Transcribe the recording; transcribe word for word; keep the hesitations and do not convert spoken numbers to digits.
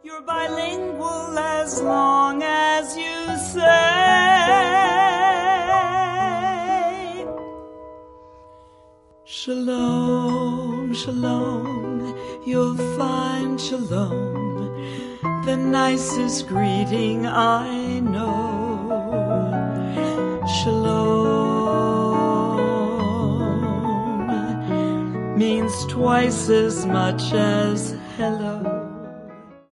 You're bilingual as long as you say Shalom, shalom, you'll find shalom, the nicest greeting I know. Shalom means twice as much as